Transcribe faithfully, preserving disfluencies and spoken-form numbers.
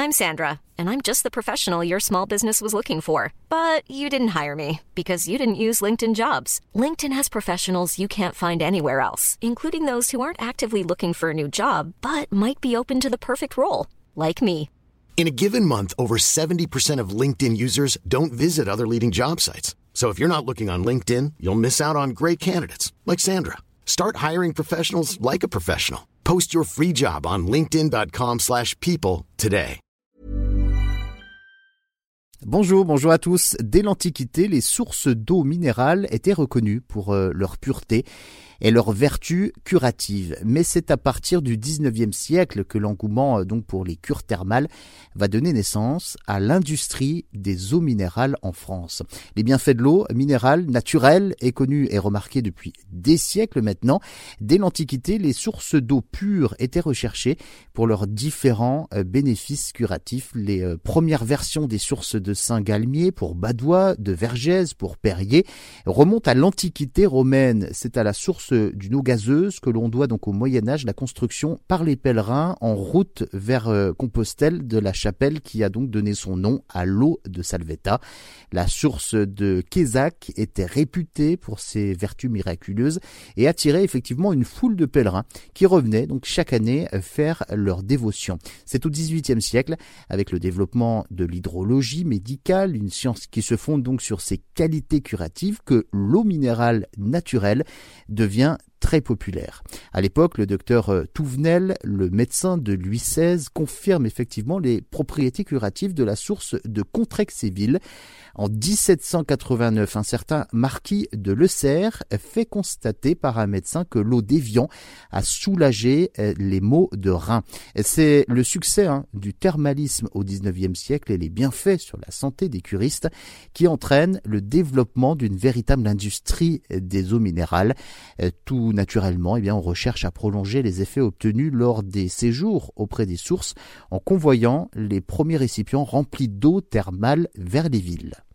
I'm Sandra, and I'm just the professional your small business was looking for. But you didn't hire me because you didn't use LinkedIn Jobs. LinkedIn has professionals you can't find anywhere else, including those who aren't actively looking for a new job, but might be open to the perfect role, like me. In a given month, over seventy percent of LinkedIn users don't visit other leading job sites. So if you're not looking on LinkedIn, you'll miss out on great candidates like Sandra. Start hiring professionals like a professional. Post your free job on linkedin.com slash people today. Bonjour, bonjour à tous. Dès l'Antiquité, les sources d'eau minérale étaient reconnues pour euh, leur pureté et leurs vertus curatives. Mais c'est à partir du dix-neuvième siècle que l'engouement euh, donc pour les cures thermales va donner naissance à l'industrie des eaux minérales en France. Les bienfaits de l'eau minérale naturelle est connue et remarquée depuis des siècles maintenant. Dès l'Antiquité, les sources d'eau pure étaient recherchées pour leurs différents euh, bénéfices curatifs. Les euh, premières versions des sources de Saint-Galmier pour Badois, de Vergès pour Périer remontent à l'Antiquité romaine. C'est à la source d'une eau gazeuse que l'on doit donc au Moyen-Âge la construction par les pèlerins en route vers euh, Compostelle de la chapelle qui a donc donné son nom à l'eau de Salvetta. La source de Quézac était réputée pour ses vertus miraculeuses et attirait effectivement une foule de pèlerins qui revenaient donc chaque année faire leur dévotion. C'est au dix-huitième siècle, avec le développement de l'hydrologie médicale, une science qui se fonde donc sur ses qualités curatives, que l'eau minérale naturelle devient très populaire. À l'époque, le docteur Touvenel, le médecin de Louis seize, confirme effectivement les propriétés curatives de la source de Contrexéville. En dix-sept cent quatre-vingt-neuf, un certain marquis de Le Serre fait constater par un médecin que l'eau d'Évian a soulagé les maux de rein. C'est le succès hein, du thermalisme au dix-neuvième siècle et les bienfaits sur la santé des curistes qui entraînent le développement d'une véritable industrie des eaux minérales. Tout naturellement, eh bien, on recherche à prolonger les effets obtenus lors des séjours auprès des sources en convoyant les premiers récipients remplis d'eau thermale vers les villes.